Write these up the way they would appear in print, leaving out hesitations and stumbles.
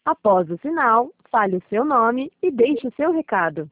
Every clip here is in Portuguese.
Após o sinal, fale o seu nome e deixe o seu recado.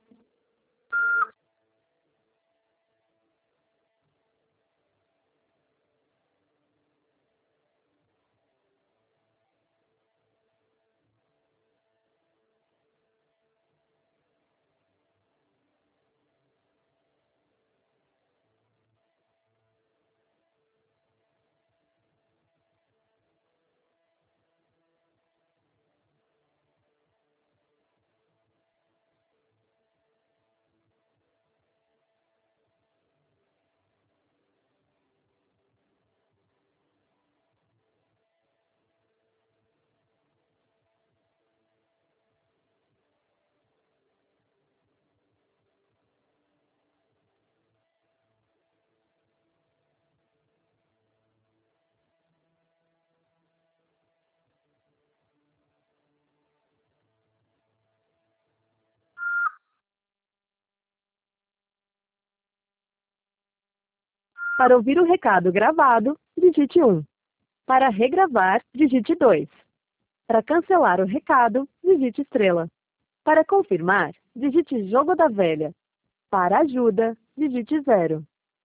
Para ouvir o recado gravado, digite 1. Para regravar, digite 2. Para cancelar o recado, digite estrela. Para confirmar, digite jogo da velha. Para ajuda, digite 0.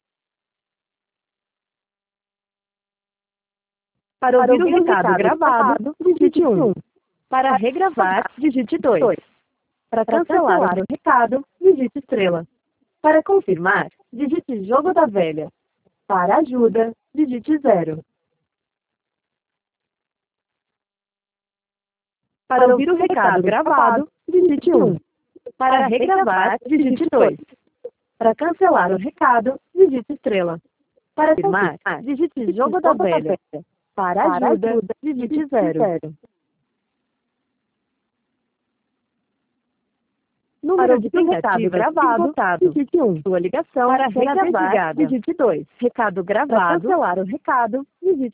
Para ouvir o recado gravado, digite 1. Para regravar, digite 2. Para cancelar o recado, digite estrela. Para confirmar, digite jogo da velha. Para ajuda, digite 0. Para ouvir o recado gravado, digite 1. Para regravar, digite 2. Para cancelar o recado, digite estrela. Para confirmar, digite jogo da velha. Para ajuda, digite 0. Número de recado gravado, digite 1. Sua ligação para regravar, digite 2. Recado gravado, para cancelar o recado, digite